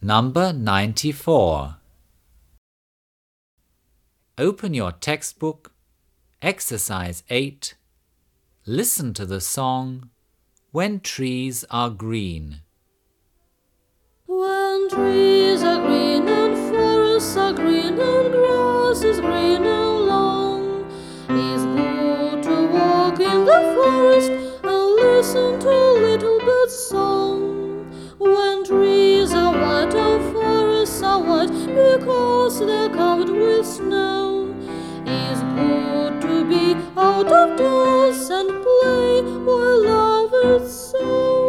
Number 94. Open your textbook, Exercise 8. Listen to the song, When Trees Are Green. When trees are green and forests are green and grass is green along, it's good to walk in the forest and listen to little birds' song. When trees are white and forests are white because they're covered with snow, it's good to be out of doors and play while lovers sow.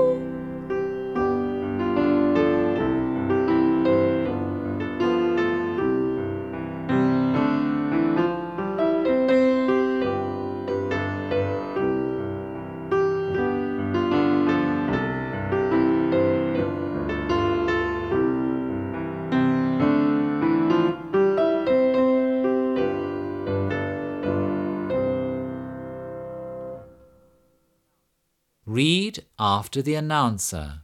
Read after the announcer.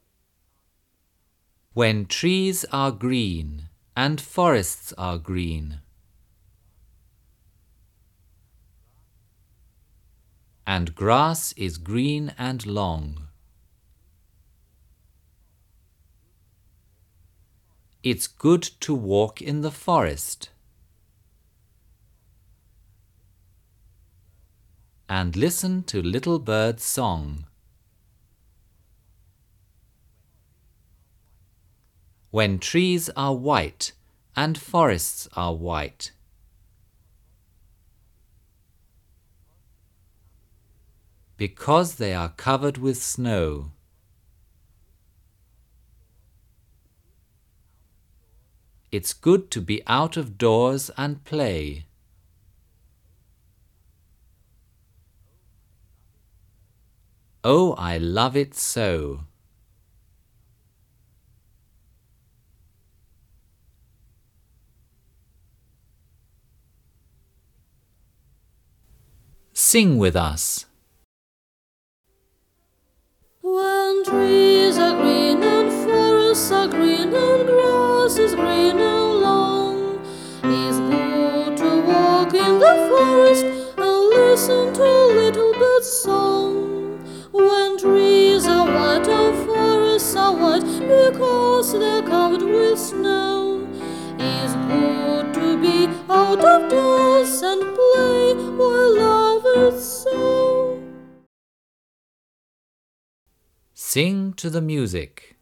When trees are green and forests are green, and grass is green and long, it's good to walk in the forest and listen to little birds' song. When trees are white and forests are white, because they are covered with snow, it's good to be out of doors and play. Oh, I love it so. Sing with us. When trees are green and forests are green and grass is green along, it's good to walk in the forest and listen to little birds' song. When trees are white and forests are white because they're covered with snow, it's good to be out of doors and play while lovers sow. Sing to the music.